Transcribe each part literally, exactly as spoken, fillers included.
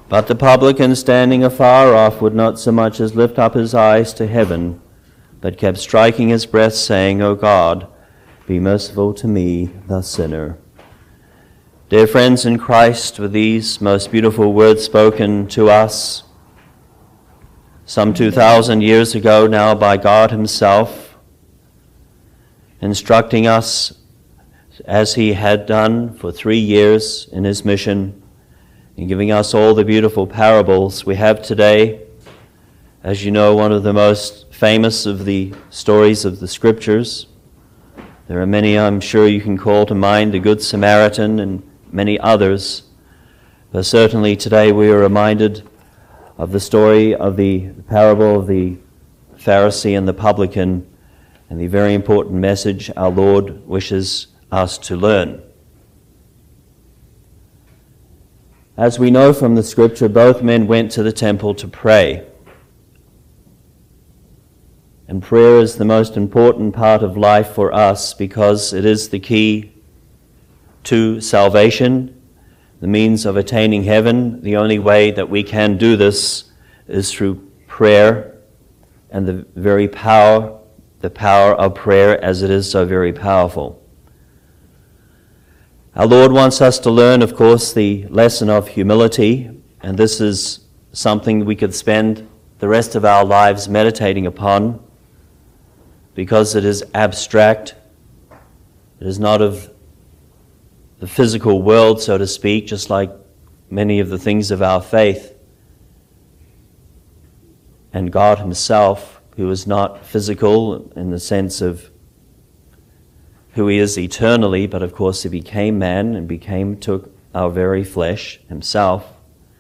But the publican, standing afar off, would not so much as lift up his eyes to heaven, but kept striking his breast, saying, O God, be merciful to me, the sinner. Dear friends in Christ, with these most beautiful words spoken to us some two thousand years ago now by God himself, instructing us as he had done for three years in his mission, and giving us all the beautiful parables we have today. As you know, one of the most famous of the stories of the Scriptures. There are many I'm sure you can call to mind, the Good Samaritan and many others. But certainly today we are reminded of the story of the parable of the Pharisee and the publican, and the very important message our Lord wishes us to learn. As we know from the Scripture, both men went to the temple to pray. And prayer is the most important part of life for us because it is the key to salvation, the means of attaining heaven. The only way that we can do this is through prayer and the very power, the power of prayer as it is so very powerful. Our Lord wants us to learn, of course, the lesson of humility, and this is something we could spend the rest of our lives meditating upon because it is abstract. It is not of the physical world, so to speak, just like many of the things of our faith. And God himself, who is not physical in the sense of who he is eternally, but of course he became man and became, took our very flesh himself.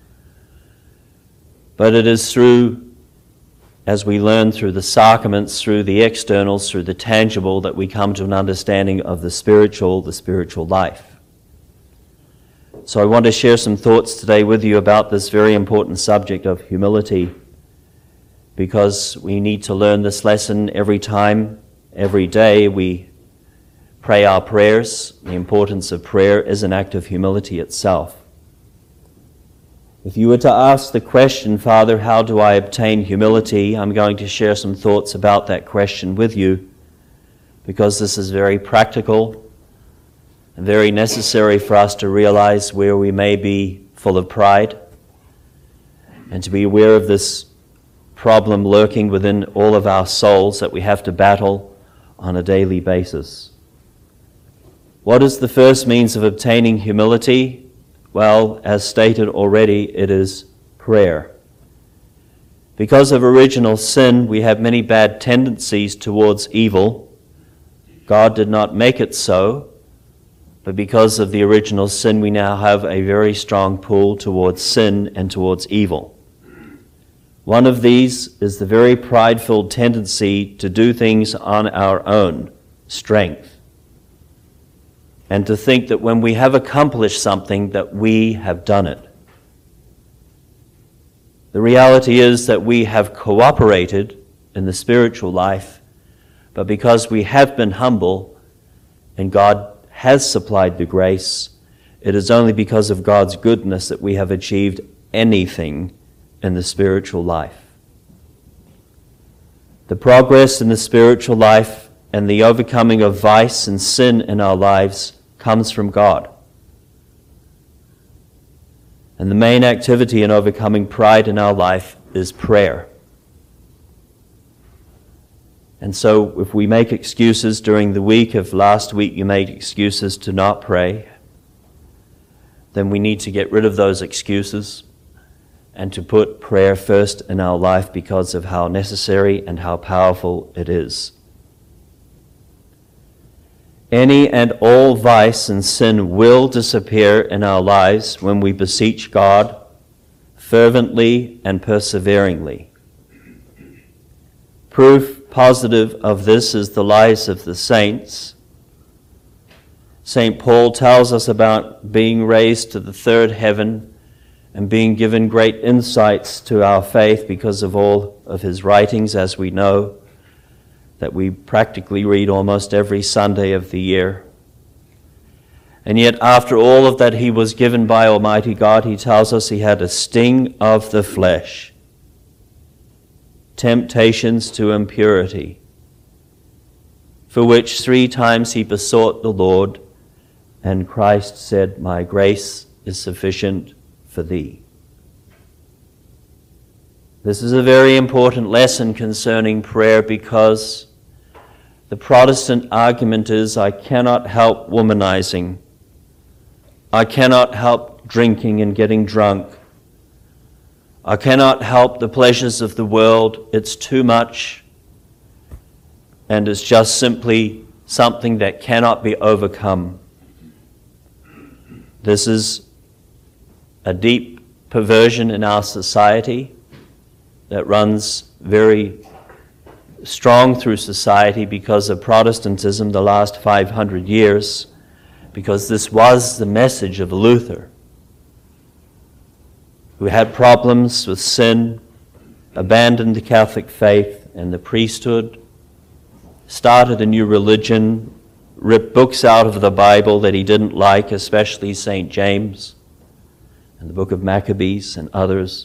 But it is through, as we learn through the sacraments, through the externals, through the tangible, that we come to an understanding of the spiritual, the spiritual life. So I want to share some thoughts today with you about this very important subject of humility, because we need to learn this lesson every time, every day we pray our prayers. The importance of prayer is an act of humility itself. If you were to ask the question, Father, how do I obtain humility? I'm going to share some thoughts about that question with you, because this is very practical and very necessary for us to realize where we may be full of pride and to be aware of this problem lurking within all of our souls that we have to battle on a daily basis. What is the first means of obtaining humility? Well, as stated already, it is prayer. Because of original sin, we have many bad tendencies towards evil. God did not make it so, but because of the original sin, we now have a very strong pull towards sin and towards evil. One of these is the very prideful tendency to do things on our own strength, and to think that when we have accomplished something that we have done it. The reality is that we have cooperated in the spiritual life, but because we have been humble and God has supplied the grace, it is only because of God's goodness that we have achieved anything in the spiritual life. The progress in the spiritual life and the overcoming of vice and sin in our lives comes from God. And the main activity in overcoming pride in our life is prayer. And so if we make excuses during the week, if last week you made excuses to not pray, then we need to get rid of those excuses and to put prayer first in our life because of how necessary and how powerful it is. Any and all vice and sin will disappear in our lives when we beseech God fervently and perseveringly. Proof positive of this is the lives of the saints. Saint Paul tells us about being raised to the third heaven and being given great insights to our faith because of all of his writings, as we know, that we practically read almost every Sunday of the year. And yet after all of that he was given by Almighty God, he tells us he had a sting of the flesh, temptations to impurity, for which three times he besought the Lord, and Christ said, "My grace is sufficient for thee." This is a very important lesson concerning prayer, because the Protestant argument is, I cannot help womanizing. I cannot help drinking and getting drunk. I cannot help the pleasures of the world. It's too much. And it's just simply something that cannot be overcome. This is a deep perversion in our society that runs very strong through society because of Protestantism the last five hundred years, because this was the message of Luther, who had problems with sin, abandoned the Catholic faith and the priesthood, started a new religion, ripped books out of the Bible that he didn't like, especially Saint James and the book of Maccabees and others,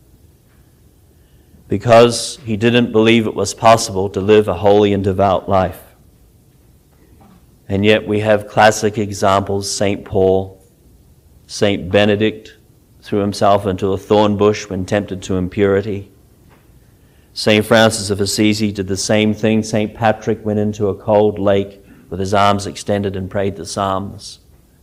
because he didn't believe it was possible to live a holy and devout life. And yet we have classic examples: Saint Paul, Saint Benedict threw himself into a thorn bush when tempted to impurity. Saint Francis of Assisi did the same thing. Saint Patrick went into a cold lake with his arms extended and prayed the Psalms.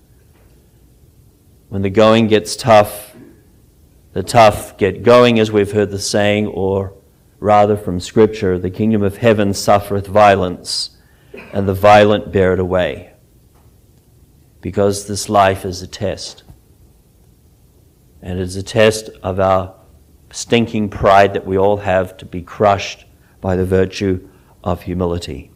When the going gets tough, the tough get going, as we've heard the saying, or rather from Scripture, the kingdom of heaven suffereth violence, and the violent bear it away. Because this life is a test. And it is a test of our stinking pride that we all have, to be crushed by the virtue of humility.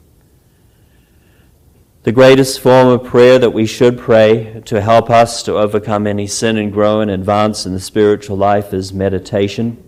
The greatest form of prayer that we should pray to help us to overcome any sin and grow and advance in the spiritual life is meditation.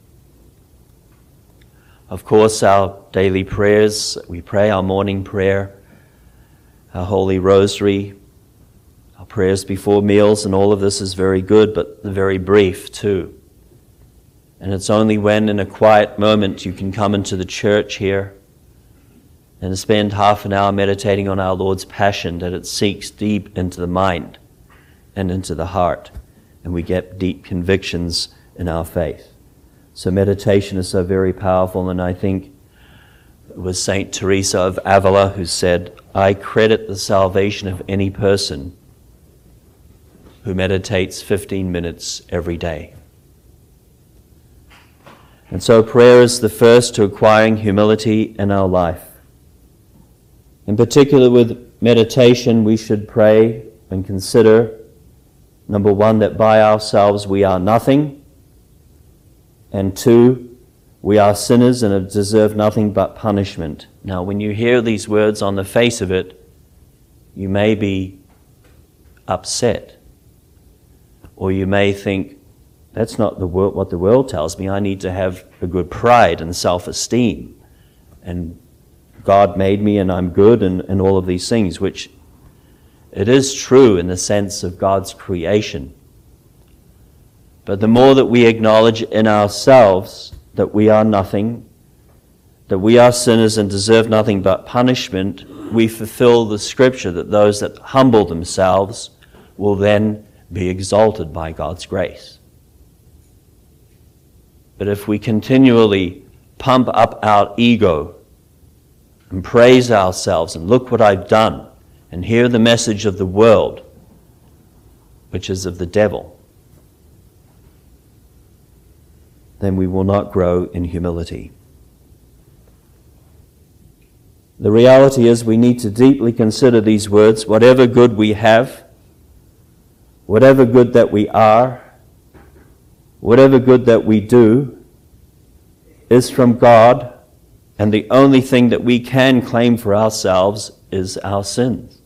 Of course, our daily prayers, we pray our morning prayer, our Holy Rosary, our prayers before meals, and all of this is very good, but very brief too. And it's only when in a quiet moment you can come into the church here and spend half an hour meditating on our Lord's Passion that it seeks deep into the mind and into the heart, and we get deep convictions in our faith. So meditation is so very powerful, and I think it was Saint Teresa of Avila who said, "I credit the salvation of any person who meditates fifteen minutes every day." And so prayer is the first to acquiring humility in our life. In particular with meditation, we should pray and consider, number one, that by ourselves we are nothing, and two, we are sinners and have deserved nothing but punishment. Now, when you hear these words, on the face of it, you may be upset, or you may think, that's not the world, what the world tells me. I need to have a good pride and self-esteem, and God made me and I'm good, and, and all of these things, which it is true in the sense of God's creation. But the more that we acknowledge in ourselves that we are nothing, that we are sinners and deserve nothing but punishment, we fulfill the Scripture that those that humble themselves will then be exalted by God's grace. But if we continually pump up our ego and praise ourselves and look what I've done, and hear the message of the world, which is of the devil, then we will not grow in humility. The reality is we need to deeply consider these words. Whatever good we have, whatever good that we are, whatever good that we do, is from God, and the only thing that we can claim for ourselves is our sins.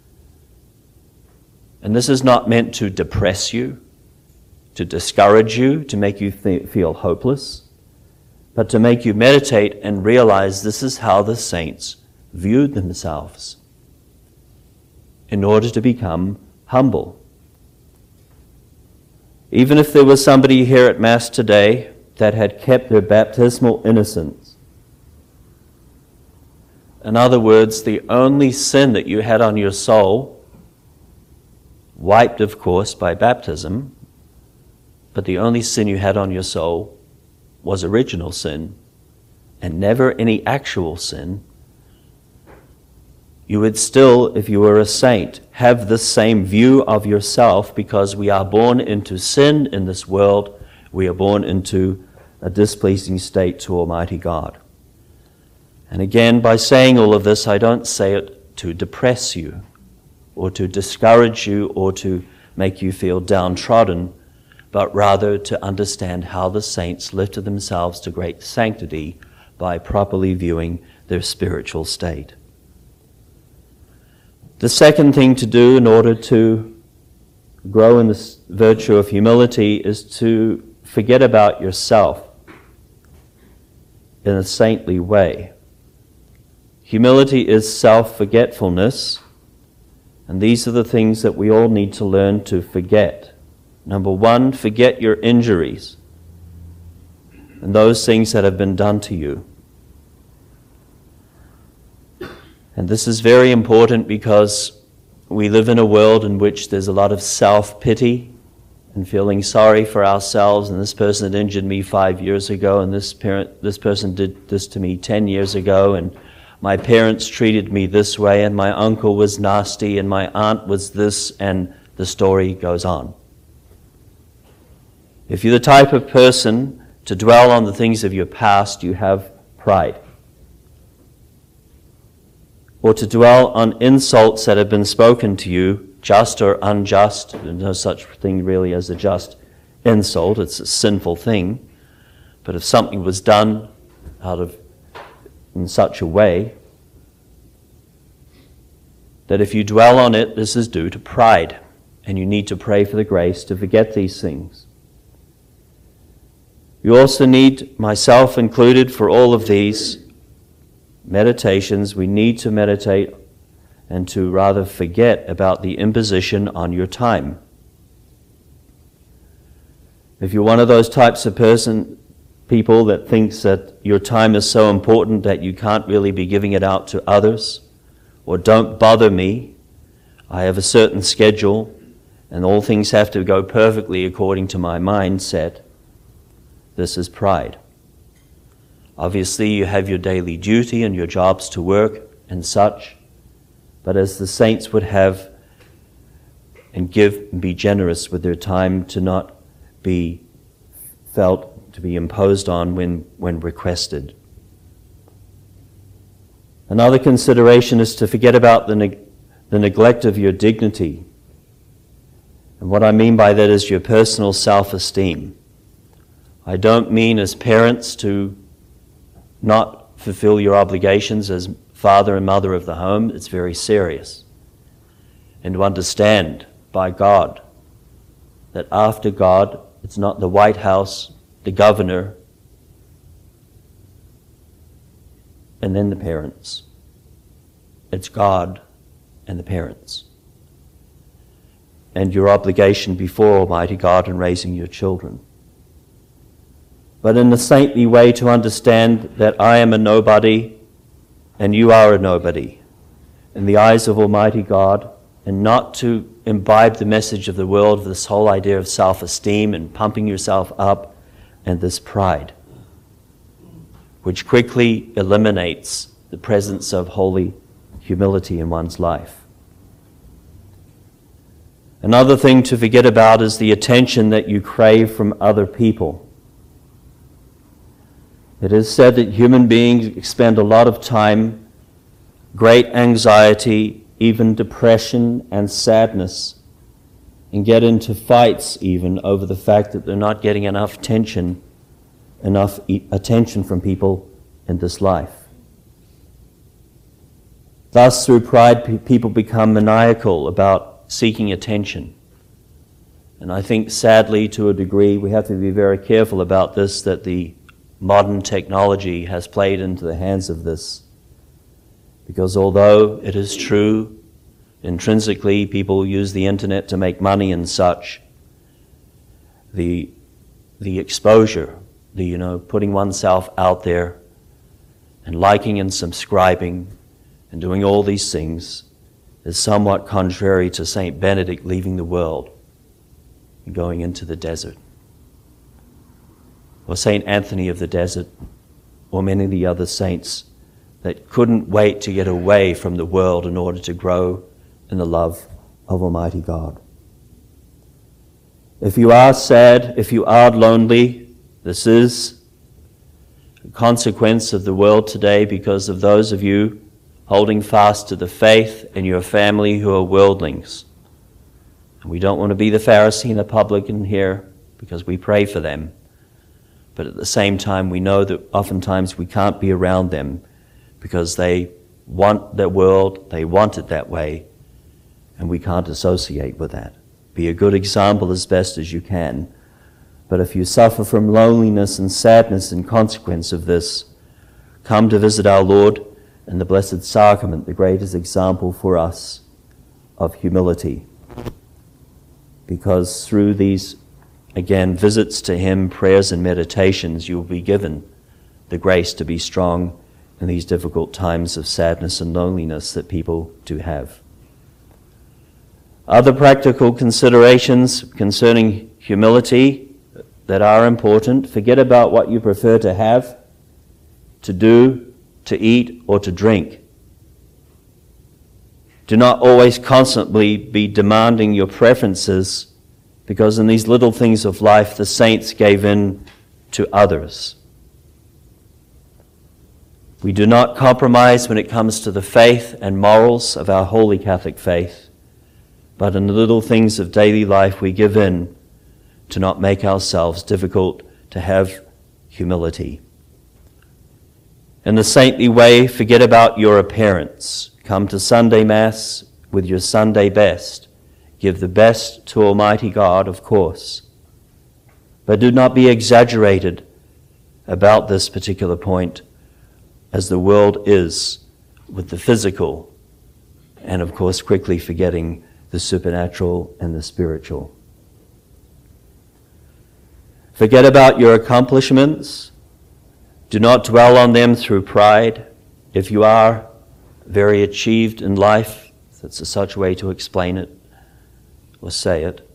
And this is not meant to depress you, to discourage you, to make you th- feel hopeless, but to make you meditate and realize this is how the saints viewed themselves in order to become humble. Even if there was somebody here at Mass today that had kept their baptismal innocence, in other words, the only sin that you had on your soul, wiped of course by baptism, but the only sin you had on your soul was original sin and never any actual sin, you would still, if you were a saint, have the same view of yourself, because we are born into sin in this world. We are born into a displeasing state to Almighty God. And again, by saying all of this, I don't say it to depress you or to discourage you or to make you feel downtrodden, but rather to understand how the saints lifted themselves to great sanctity by properly viewing their spiritual state. The second thing to do in order to grow in this virtue of humility is to forget about yourself in a saintly way. Humility is self-forgetfulness, and these are the things that we all need to learn to forget. Number one, forget your injuries and those things that have been done to you. And this is very important because we live in a world in which there's a lot of self-pity and feeling sorry for ourselves, and this person had injured me five years ago, and this parent, this person did this to me ten years ago, and my parents treated me this way, and my uncle was nasty, and my aunt was this, and the story goes on. If you're the type of person to dwell on the things of your past, you have pride. Or to dwell on insults that have been spoken to you, just or unjust. There's no such thing really as a just insult. It's a sinful thing. But if something was done out of in such a way that if you dwell on it, this is due to pride, and you need to pray for the grace to forget these things. You also need, myself included, for all of these meditations, we need to meditate and to rather forget about the imposition on your time. If you're one of those types of person, people that thinks that your time is so important that you can't really be giving it out to others, or don't bother me, I have a certain schedule and all things have to go perfectly according to my mindset, this is pride. Obviously, you have your daily duty and your jobs to work and such, but as the saints would have and give and be generous with their time to not be felt to be imposed on when, when requested. Another consideration is to forget about the, neg- the neglect of your dignity. And what I mean by that is your personal self-esteem. I don't mean as parents to not fulfill your obligations as father and mother of the home. It's very serious. And to understand by God that after God, it's not the White House, the governor, and then the parents. It's God and the parents. And your obligation before Almighty God in raising your children. But in a saintly way to understand that I am a nobody and you are a nobody in the eyes of Almighty God, and not to imbibe the message of the world of this whole idea of self-esteem and pumping yourself up and this pride, which quickly eliminates the presence of holy humility in one's life. Another thing to forget about is the attention that you crave from other people. It is said that human beings expend a lot of time, great anxiety, even depression and sadness, and get into fights even over the fact that they're not getting enough attention, enough attention from people in this life. Thus, through pride, people become maniacal about seeking attention. And I think, sadly, to a degree, we have to be very careful about this, that the modern technology has played into the hands of this. Because although it is true, intrinsically people use the internet to make money and such. The, the exposure, the, you know, putting oneself out there and liking and subscribing and doing all these things is somewhat contrary to Saint Benedict leaving the world and going into the desert, or Saint Anthony of the Desert, or many of the other saints that couldn't wait to get away from the world in order to grow in the love of Almighty God. If you are sad, if you are lonely, this is a consequence of the world today because of those of you holding fast to the faith in your family who are worldlings. And we don't want to be the Pharisee and the publican here because we pray for them. But at the same time, we know that oftentimes we can't be around them because they want their world, they want it that way, and we can't associate with that. Be a good example as best as you can. But if you suffer from loneliness and sadness in consequence of this, come to visit our Lord and the Blessed Sacrament, the greatest example for us of humility. Because through these, again, visits to Him, prayers and meditations, you will be given the grace to be strong in these difficult times of sadness and loneliness that people do have. Other practical considerations concerning humility that are important: forget about what you prefer to have, to do, to eat, or to drink. Do not always constantly be demanding your preferences, because in these little things of life the saints gave in to others. We do not compromise when it comes to the faith and morals of our holy Catholic faith, but in the little things of daily life we give in to not make ourselves difficult, to have humility. In the saintly way, forget about your appearance. Come to Sunday Mass with your Sunday best. Give the best to Almighty God, of course. But do not be exaggerated about this particular point, as the world is with the physical, and of course quickly forgetting the supernatural and the spiritual. Forget about your accomplishments. Do not dwell on them through pride. If you are very achieved in life, that's such a way to explain it or say it,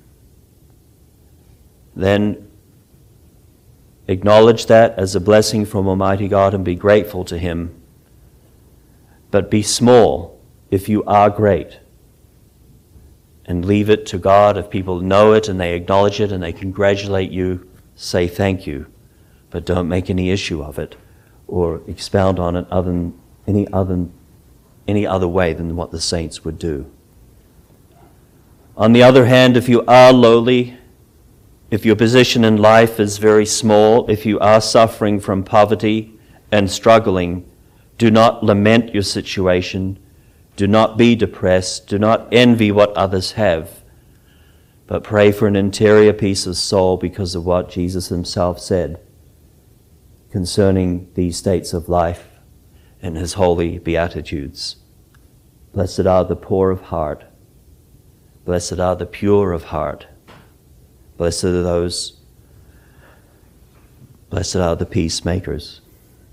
then acknowledge that as a blessing from Almighty God and be grateful to Him. But be small if you are great, and leave it to God. If people know it and they acknowledge it and they congratulate you, say thank you. But don't make any issue of it or expound on it other than any other, any other way than what the saints would do. On the other hand, if you are lowly, if your position in life is very small, if you are suffering from poverty and struggling, do not lament your situation. Do not be depressed. Do not envy what others have. But pray for an interior peace of soul because of what Jesus Himself said concerning these states of life in His holy Beatitudes. Blessed are the poor of heart. Blessed are the pure of heart. Blessed are those, blessed are the peacemakers.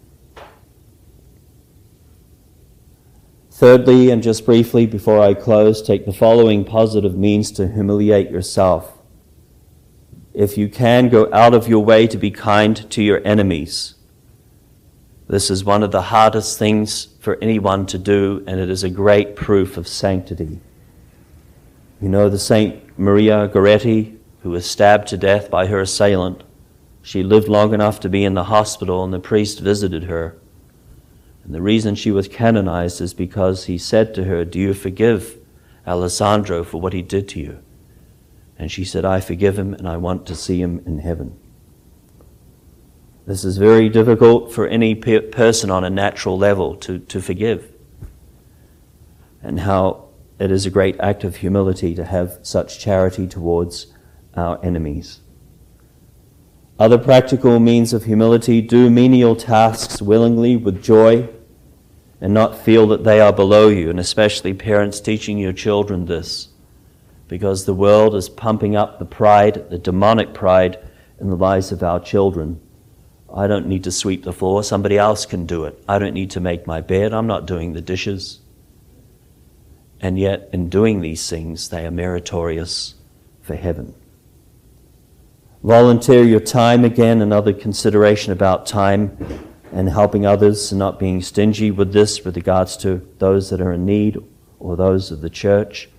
Thirdly, and just briefly before I close, take the following positive means to humiliate yourself. If you can, go out of your way to be kind to your enemies. This is one of the hardest things for anyone to do, and it is a great proof of sanctity. You know the Saint Maria Goretti, who was stabbed to death by her assailant. She lived long enough to be in the hospital, and the priest visited her. And the reason she was canonized is because he said to her, "Do you forgive Alessandro for what he did to you?" And she said, "I forgive him, and I want to see him in heaven." This is very difficult for any pe- person on a natural level to, to forgive. And how it is a great act of humility to have such charity towards our enemies. Other practical means of humility: do menial tasks willingly with joy. and not feel that they are below you, and especially parents teaching your children this, because the world is pumping up the pride, the demonic pride, in the lives of our children. I don't need to sweep the floor, somebody else can do it. I don't need to make my bed, I'm not doing the dishes. And yet, in doing these things, they are meritorious for heaven. Volunteer your time, again, another consideration about time and helping others and not being stingy with this with regards to those that are in need or those of the church.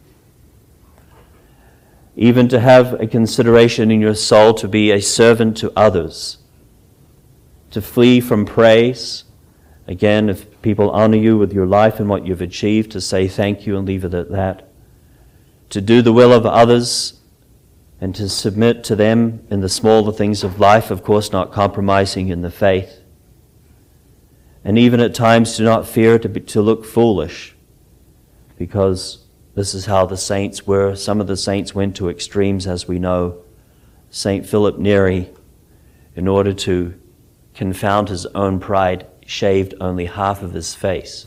Even to have a consideration in your soul to be a servant to others, to flee from praise. Again, if people honor you with your life and what you've achieved, to say thank you and leave it at that. To do the will of others and to submit to them in the smaller things of life, of course not compromising in the faith. And even at times to not fear to, be, to look foolish, because this is how the saints were. Some of the saints went to extremes, as we know. Saint Philip Neri, in order to confound his own pride, shaved only half of his face.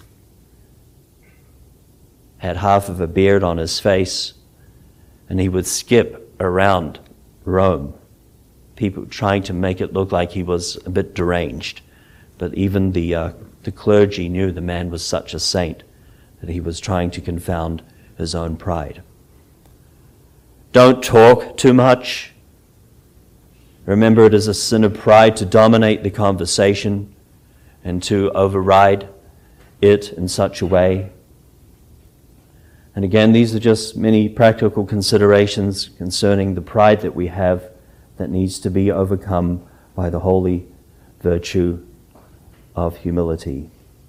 Had half of a beard on his face, and he would skip around Rome, people trying to make it look like he was a bit deranged. But even the, uh, the clergy knew the man was such a saint that he was trying to confound his own pride. Don't talk too much. Remember, it is a sin of pride to dominate the conversation and to override it in such a way. And again, these are just many practical considerations concerning the pride that we have that needs to be overcome by the holy virtue of humility.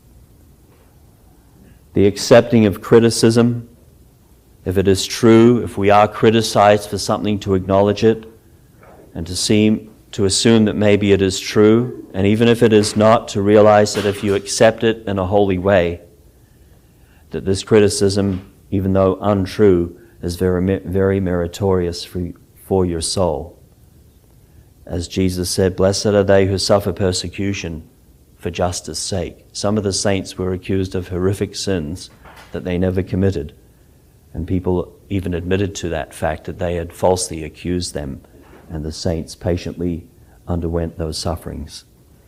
The accepting of criticism, if it is true, if we are criticized for something, to acknowledge it and to seem to assume that maybe it is true, and even if it is not, to realize that if you accept it in a holy way, that this criticism, even though untrue, is very, very meritorious for, for your soul. As Jesus said, blessed are they who suffer persecution for justice' sake. Some of the saints were accused of horrific sins that they never committed, and people even admitted to that fact that they had falsely accused them, and the saints patiently underwent those sufferings.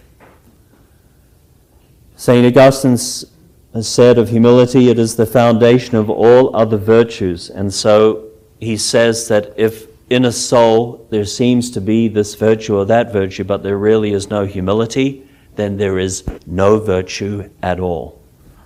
Saint Augustine has said of humility, it is the foundation of all other virtues. And so he says that if in a soul there seems to be this virtue or that virtue, but there really is no humility, then there is no virtue at all.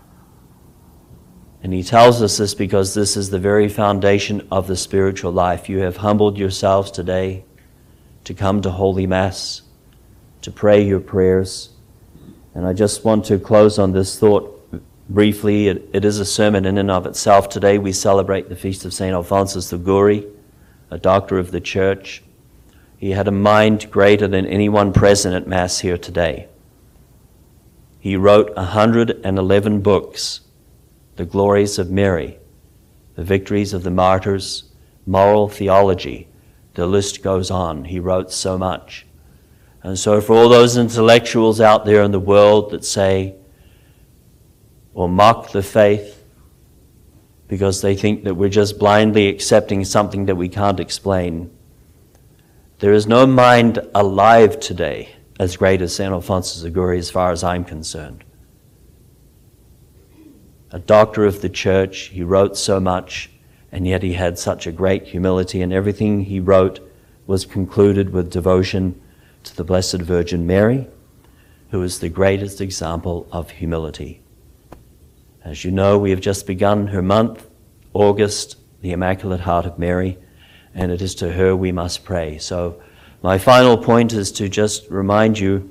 And he tells us this because this is the very foundation of the spiritual life. You have humbled yourselves today to come to Holy Mass, to pray your prayers. And I just want to close on this thought briefly. It, it is a sermon in and of itself. Today we celebrate the feast of Saint Alphonsus Liguori, a doctor of the Church. He had a mind greater than anyone present at Mass here today. He wrote one hundred eleven books, the glories of Mary, the victories of the martyrs, moral theology. The list goes on. He wrote so much. And so for all those intellectuals out there in the world that say or mock the faith because they think that we're just blindly accepting something that we can't explain, there is no mind alive today as great as Saint Alphonsus Liguori, as far as I'm concerned. A doctor of the Church, he wrote so much, and yet he had such a great humility, and everything he wrote was concluded with devotion to the Blessed Virgin Mary, who is the greatest example of humility. As you know, we have just begun her month, August, the Immaculate Heart of Mary, and it is to her we must pray. So my final point is to just remind you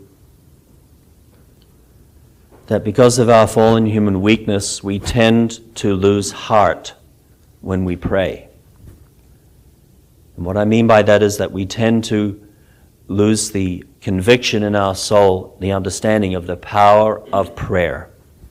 that because of our fallen human weakness, we tend to lose heart when we pray. And what I mean by that is that we tend to lose the conviction in our soul, the understanding of the power of prayer.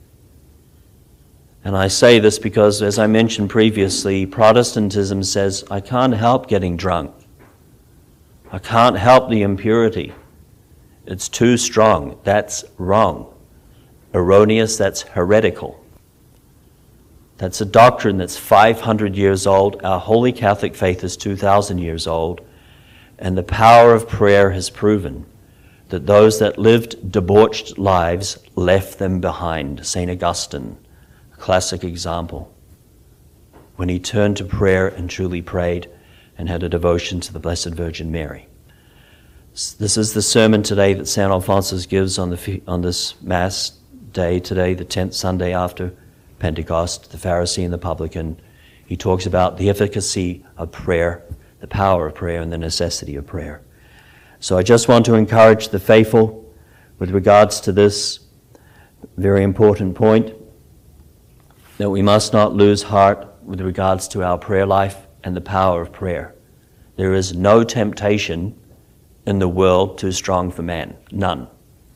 And I say this because, as I mentioned previously, Protestantism says, I can't help getting drunk. I can't help the impurity. It's too strong. That's wrong. erroneous, that's heretical. That's a doctrine that's five hundred years old. Our Holy Catholic faith is two thousand years old. And the power of prayer has proven that those that lived debauched lives left them behind. Saint Augustine, a classic example, when he turned to prayer and truly prayed and had a devotion to the Blessed Virgin Mary. This is the sermon today that Saint Alphonsus gives on, the, on this Mass day today, the tenth Sunday after Pentecost, the Pharisee and the publican. He talks about the efficacy of prayer, the power of prayer, and the necessity of prayer. So I just want to encourage the faithful with regards to this very important point, that we must not lose heart with regards to our prayer life and the power of prayer. There is no temptation in the world too strong for man. None.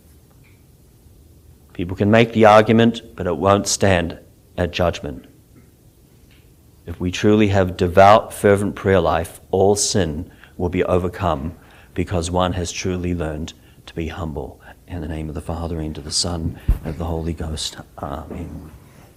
People can make the argument, but it won't stand at judgment. If we truly have devout, fervent prayer life, all sin will be overcome because one has truly learned to be humble. In the name of the Father, and of the Son, and of the Holy Ghost. Amen.